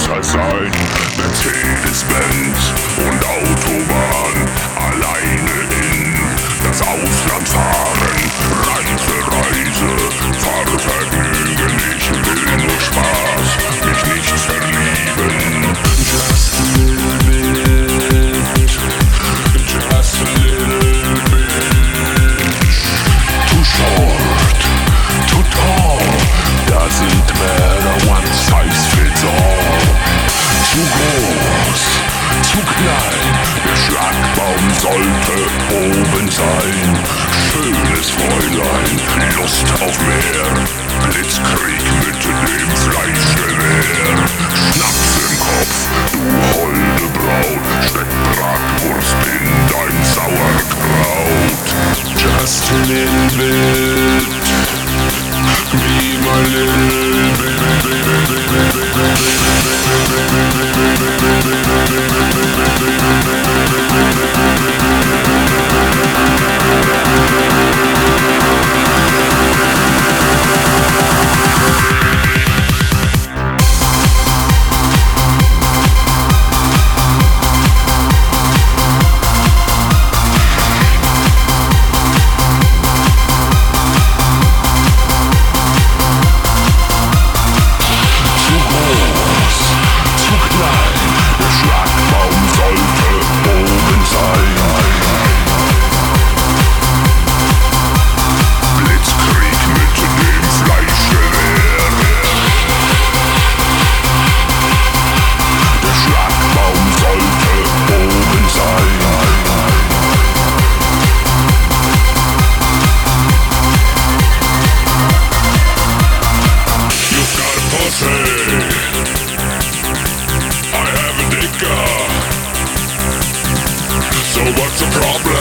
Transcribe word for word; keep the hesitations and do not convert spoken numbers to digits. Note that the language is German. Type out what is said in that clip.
Unterweiter sein. Mercedes-Benz und Autobahn, alleine in das Ausland fahren. Reise, Reise, fahre Vergnügen, ich will nur Spaß, mich nicht verlieben. Just a little bit, just a little bit. Too short, too tall, doesn't matter, one size fits all. Zu groß, zu klein, der Schlagbaum sollte oben sein. Schönes Fräulein, Lust auf mehr, Blitzkrieg mit dem Fleischgewehr. Schnaps im Kopf, du holde Braut, steck Bratwurst in dein Sauerkraut. Just a little bit, be my little bit. So what's the problem?